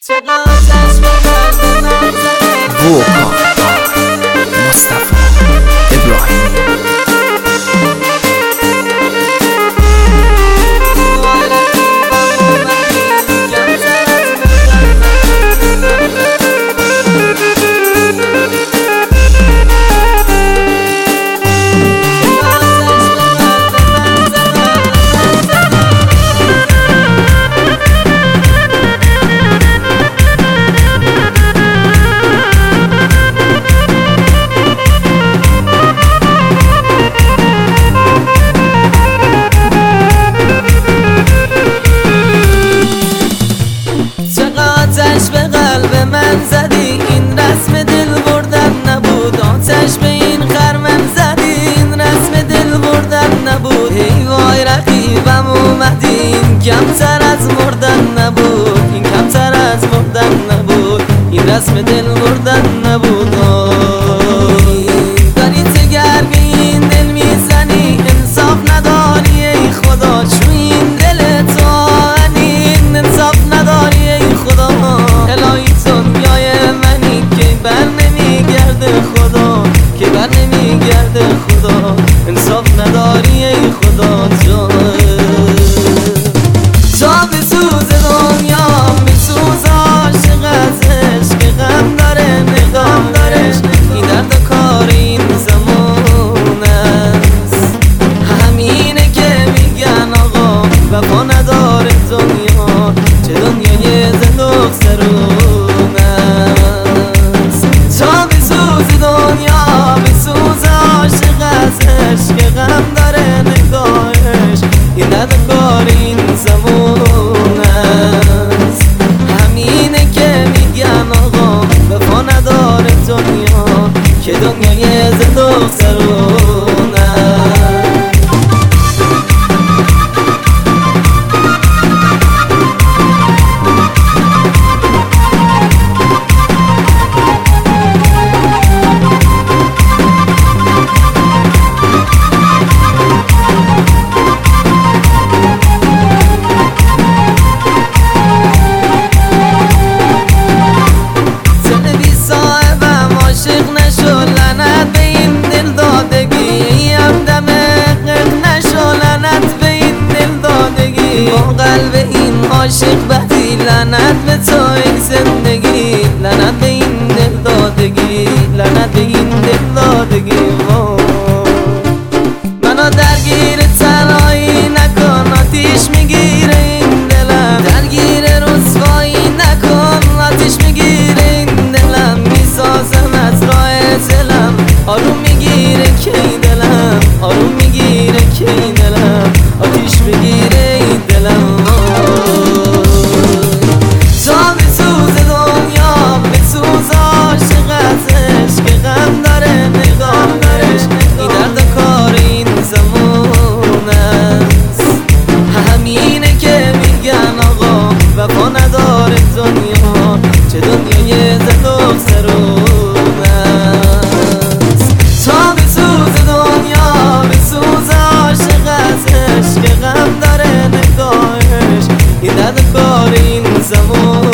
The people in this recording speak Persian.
مصطفی ابراهیمی. آتش به قلب من زدی، این رسم دل بردن نبود. آتش به این خرمن زدی، این رسم دل بردن نبود. ای وای رقیبم اومدی، این کمتر از مردن نبود، این کمتر از مردن نبود، این رسم دل بردن نبود. داری تگر به این دل میزنی، انصاف نداری ای خدا. چون این دل تو انین انصاف نداری ای خدا. الهی دنیای منی که بر نمیگرده خدا، که بر نمیگرده خدا. انصاف نداری ای خدا. تا به سوز دنیا میسوز عاشق از عشق، غم داره نگاه داره. این درد و کار این زمان است، همینه که میگن آقا وفا نداره دنیا. چه دنیای زند و سرون است. تا به سوز دنیا بسوز عاشق از عشق، غم داره نگاهش. این درد و کار این زمان است، همینه که میگن آقا وفا نداره دنیا. که دنیای زند و سرون است. با قلب این عاشق بدی، لعنت به تو ای زندگی. لعنت به این دل دادگی، لعنت به این دل دادگی. منو درگیر تنهایی نکن، آتیش میگیره این دلم. درگیر رسوایی نکن، آتیش میگیره این دلم. میسازم از راه دلم، آروم میگیره که این دلم، آروم میگیره که این دلم. آتیش بگیره این دلم. تا به سوز دنیا بسوز عاشق از عشق، غم داره نگاه دارش. این درد و کار این زمان است، همینه که میگن آقا وفا نداره دنیا. چه دنیای زند و سرون است. تا به سوز دنیا بسوز عاشق از عشق، غم داره نگاهش. این درد و کار این زمان